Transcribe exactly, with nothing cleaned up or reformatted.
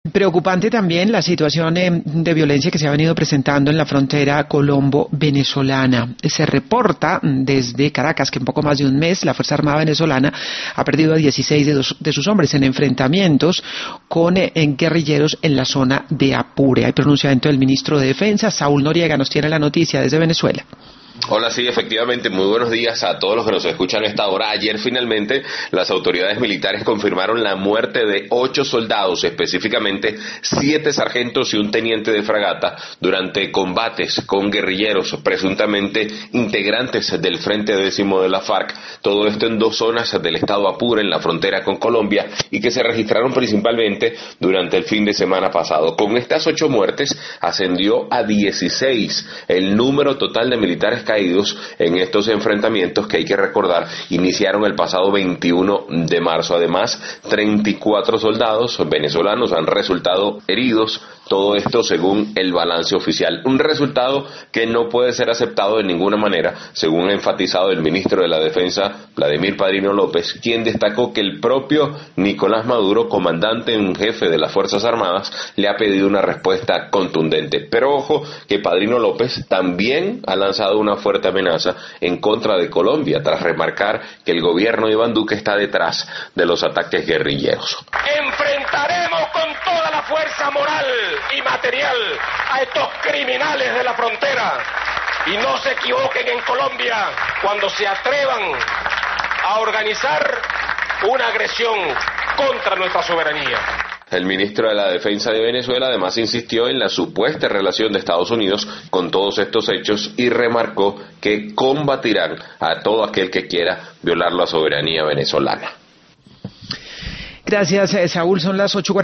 Preocupante también la situación eh, de violencia que se ha venido presentando en la frontera colombo-venezolana. Se reporta desde Caracas que en poco más de un mes la Fuerza Armada venezolana ha perdido a dieciséis de, dos, de sus hombres en enfrentamientos con eh, en guerrilleros en la zona de Apure. Hay pronunciamiento del ministro de Defensa. Saúl Noriega nos tiene la noticia desde Venezuela. Hola, sí, efectivamente, muy buenos días a todos los que nos escuchan a esta hora. Ayer finalmente las autoridades militares confirmaron la muerte de ocho soldados, específicamente siete sargentos y un teniente de fragata, durante combates con guerrilleros, presuntamente integrantes del Frente Décimo de la FARC. Todo esto en dos zonas del estado Apure, en la frontera con Colombia, y que se registraron principalmente durante el fin de semana pasado. Con estas ocho muertes ascendió a dieciséis el número total de militares caídos en estos enfrentamientos que, hay que recordar, iniciaron el pasado veintiuno de marzo. Además, treinta y cuatro soldados venezolanos han resultado heridos, todo esto según el balance oficial. Un resultado que no puede ser aceptado de ninguna manera, según ha enfatizado el ministro de la Defensa, Vladimir Padrino López, quien destacó que el propio Nicolás Maduro, comandante en jefe de las Fuerzas Armadas, le ha pedido una respuesta contundente. Pero ojo, que Padrino López también ha lanzado una fuerte amenaza en contra de Colombia, tras remarcar que el gobierno de Iván Duque está detrás de los ataques guerrilleros. Enfrentaremos con toda la fuerza moral y material a estos criminales de la frontera, y no se equivoquen en Colombia cuando se atrevan a organizar una agresión contra nuestra soberanía. El ministro de la Defensa de Venezuela además insistió en la supuesta relación de Estados Unidos con todos estos hechos y remarcó que combatirán a todo aquel que quiera violar la soberanía venezolana. Gracias, Saúl. Son las ocho